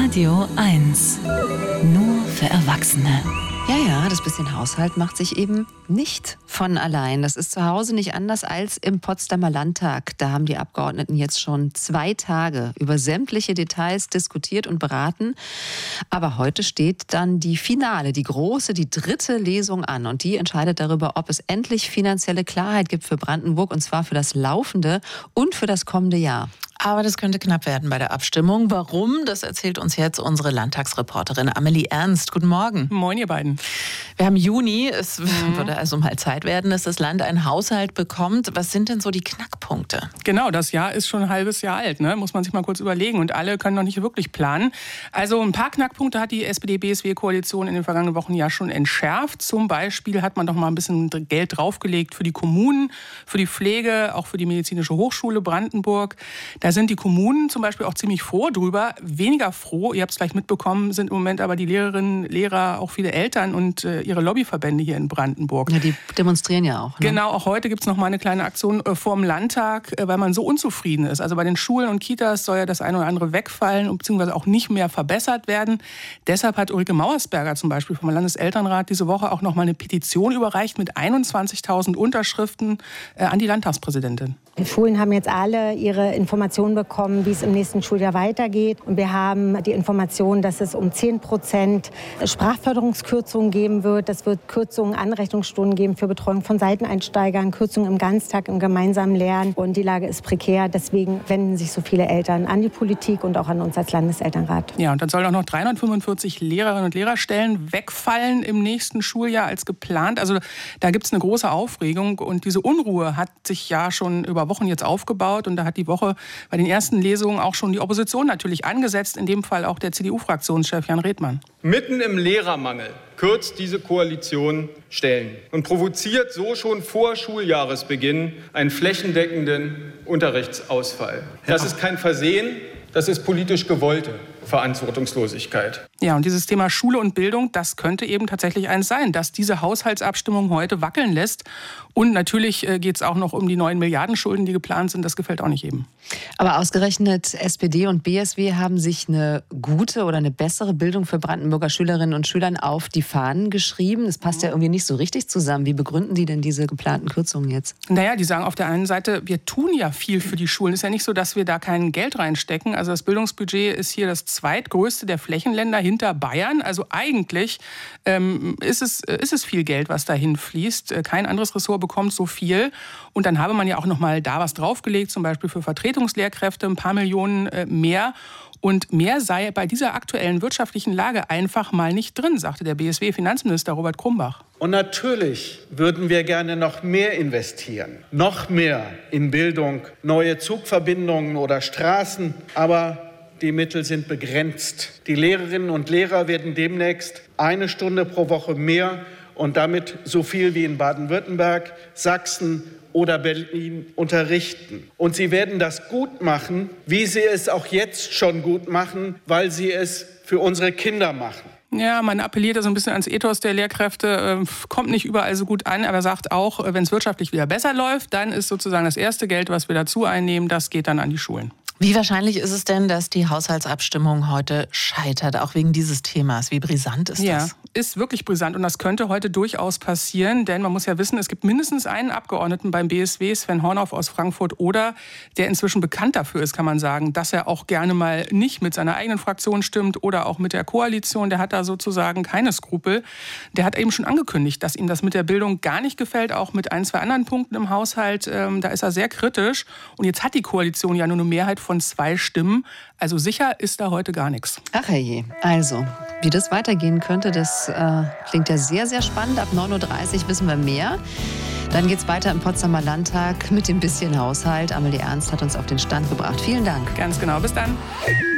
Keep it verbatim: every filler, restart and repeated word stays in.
Radio eins. Nur für Erwachsene. Ja, ja, das bisschen Haushalt macht sich eben nicht von allein. Das ist zu Hause nicht anders als im Potsdamer Landtag. Da haben die Abgeordneten jetzt schon zwei Tage über sämtliche Details diskutiert und beraten. Aber heute steht dann die finale, die große, die dritte Lesung an. Und die entscheidet darüber, ob es endlich finanzielle Klarheit gibt für Brandenburg. Und zwar für das laufende und für das kommende Jahr. Aber das könnte knapp werden bei der Abstimmung. Warum? Das erzählt uns jetzt unsere Landtagsreporterin Amelie Ernst. Guten Morgen. Moin, ihr beiden. Wir haben Juni. Es mhm. würde also mal Zeit werden, dass das Land einen Haushalt bekommt. Was sind denn so die Knackpunkte? Genau, das Jahr ist schon ein halbes Jahr alt, ne? Muss man sich mal kurz überlegen. Und alle können noch nicht wirklich planen. Also ein paar Knackpunkte hat die S P D B S W-Koalition in den vergangenen Wochen ja schon entschärft. Zum Beispiel hat man doch mal ein bisschen Geld draufgelegt für die Kommunen, für die Pflege, auch für die Medizinische Hochschule Brandenburg. Da sind die Kommunen zum Beispiel auch ziemlich froh drüber. Weniger froh, ihr habt es vielleicht mitbekommen, sind im Moment aber die Lehrerinnen, Lehrer, auch viele Eltern und äh, ihre Lobbyverbände hier in Brandenburg. Ja, die demonstrieren ja auch. Ne? Genau, auch heute gibt es noch mal eine kleine Aktion äh, vor dem Landtag, äh, weil man so unzufrieden ist. Also bei den Schulen und Kitas soll ja das eine oder andere wegfallen, beziehungsweise auch nicht mehr verbessert werden. Deshalb hat Ulrike Mauersberger zum Beispiel vom Landeselternrat diese Woche auch noch mal eine Petition überreicht mit einundzwanzigtausend Unterschriften äh, an die Landtagspräsidentin. Die Schulen haben jetzt alle ihre Informationen bekommen, wie es im nächsten Schuljahr weitergeht. Und wir haben die Information, dass es um zehn Prozent Sprachförderungskürzungen geben wird. Es wird Kürzungen, Anrechnungsstunden geben für Betreuung von Seiteneinsteigern, Kürzungen im Ganztag, im gemeinsamen Lernen. Und die Lage ist prekär. Deswegen wenden sich so viele Eltern an die Politik und auch an uns als Landeselternrat. Ja, und dann sollen auch noch dreihundertfünfundvierzig Lehrerinnen und Lehrerstellen wegfallen im nächsten Schuljahr als geplant. Also da gibt es eine große Aufregung. Und diese Unruhe hat sich ja schon über Wochen jetzt aufgebaut. Und da hat die Woche bei den ersten Lesungen auch schon die Opposition natürlich angesetzt, in dem Fall auch der C D U-Fraktionschef Jan Redmann. Mitten im Lehrermangel kürzt diese Koalition Stellen und provoziert so schon vor Schuljahresbeginn einen flächendeckenden Unterrichtsausfall. Das ist kein Versehen, das ist politisch gewollte Verantwortungslosigkeit. Ja, und dieses Thema Schule und Bildung, das könnte eben tatsächlich eins sein, dass diese Haushaltsabstimmung heute wackeln lässt. Und natürlich äh, geht es auch noch um die neuen Milliardenschulden, die geplant sind. Das gefällt auch nicht jedem. Aber ausgerechnet S P D und B S W haben sich eine gute oder eine bessere Bildung für Brandenburger Schülerinnen und Schülern auf die Fahnen geschrieben. Das passt ja irgendwie nicht so richtig zusammen. Wie begründen die denn diese geplanten Kürzungen jetzt? Naja, die sagen auf der einen Seite, wir tun ja viel für die Schulen. Es ist ja nicht so, dass wir da kein Geld reinstecken. Also das Bildungsbudget ist hier das zweitgrößte der Flächenländer hinter Bayern. Also eigentlich ähm, ist es, ist es viel Geld, was dahin fließt. Kein anderes Ressort bekommt so viel. Und dann habe man ja auch noch mal da was draufgelegt, zum Beispiel für Vertretungslehrkräfte ein paar Millionen äh, mehr. Und mehr sei bei dieser aktuellen wirtschaftlichen Lage einfach mal nicht drin, sagte der B S W-Finanzminister Robert Krumbach. Und natürlich würden wir gerne noch mehr investieren, noch mehr in Bildung, neue Zugverbindungen oder Straßen, aber die Mittel sind begrenzt. Die Lehrerinnen und Lehrer werden demnächst eine Stunde pro Woche mehr und damit so viel wie in Baden-Württemberg, Sachsen oder Berlin unterrichten. Und sie werden das gut machen, wie sie es auch jetzt schon gut machen, weil sie es für unsere Kinder machen. Ja, man appelliert da so ein bisschen ans Ethos der Lehrkräfte, äh, kommt nicht überall so gut an, aber sagt auch, wenn es wirtschaftlich wieder besser läuft, dann ist sozusagen das erste Geld, was wir dazu einnehmen, das geht dann an die Schulen. Wie wahrscheinlich ist es denn, dass die Haushaltsabstimmung heute scheitert, auch wegen dieses Themas? Wie brisant ist das? Ja, ist wirklich brisant und das könnte heute durchaus passieren, denn man muss ja wissen, es gibt mindestens einen Abgeordneten beim B S W, Sven Hornhoff aus Frankfurt oder, der inzwischen bekannt dafür ist, kann man sagen, dass er auch gerne mal nicht mit seiner eigenen Fraktion stimmt oder auch mit der Koalition. Der hat da sozusagen keine Skrupel. Der hat eben schon angekündigt, dass ihm das mit der Bildung gar nicht gefällt, auch mit ein, zwei anderen Punkten im Haushalt. Ähm, da ist er sehr kritisch und jetzt hat die Koalition ja nur eine Mehrheit von zwei Stimmen. Also sicher ist da heute gar nichts. Ach herrje. Also, wie das weitergehen könnte, das äh, klingt ja sehr, sehr spannend. Ab neun Uhr dreißig wissen wir mehr. Dann geht's weiter im Potsdamer Landtag mit dem bisschen Haushalt. Amelie Ernst hat uns auf den Stand gebracht. Vielen Dank. Ganz genau. Bis dann.